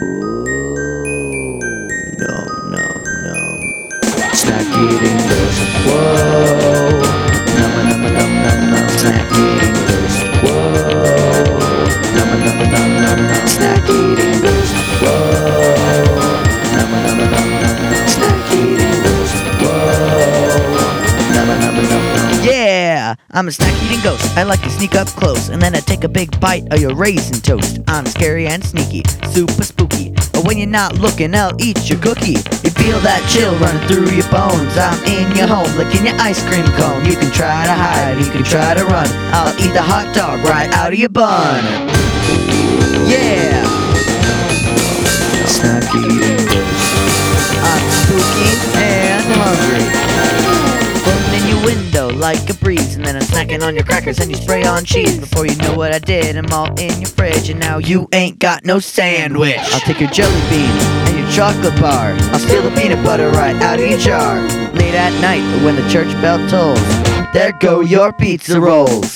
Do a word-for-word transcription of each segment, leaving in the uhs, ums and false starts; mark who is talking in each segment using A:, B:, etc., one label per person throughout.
A: Ooh, no, no, no. Snack eating ghost. Whoa. Num num num num num. Snack eating ghost. Whoa. Num num num num num. Snack eating ghost. Whoa. Num num num num num. Snack eating ghost. Whoa. Num num num num. Yeah, I'm a snack eating ghost. I like to sneak up close and then I take a big bite of your raisin toast. I'm scary and sneaky, super spooky. But when you're not looking, I'll eat your cookie. You feel that chill running through your bones. I'm in your home, licking your ice cream cone. You can try to hide, you can try to run. I'll eat the hot dog right out of your bun. Yeah, snack eating ghost. I'm spooky and hungry. Floating in your window like a breeze, and then I'm snacking on your crackers and you spray on cheese. Before you know what I did, I'm all in your fridge, and now you ain't got no sandwich. I'll take your jelly bean and your chocolate bar. I'll steal the peanut butter right out of your jar. Late at night when the church bell tolls, there go your pizza rolls.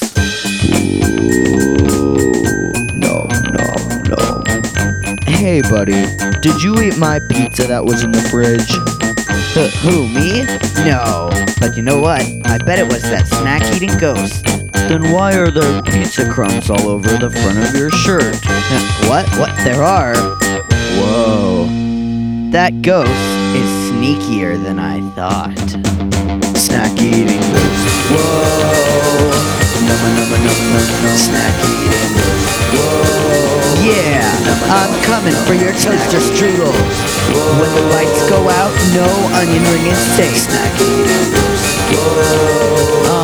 A: No, no, no. Hey buddy, did you eat my pizza that was in the fridge? H- who, me? No. But you know what? I bet it was that snack-eating ghost. Then why are there pizza crumbs all over the front of your shirt? What? What? There are? Whoa. That ghost is sneakier than I thought. Snack-eating ghost. Whoa. Numma numma numma numma. Snack-eating ghost. Whoa. Yeah, I'm coming for your toaster strudels. When the lights go out, no onion ring is safe. Snack eating ghost. Whoa.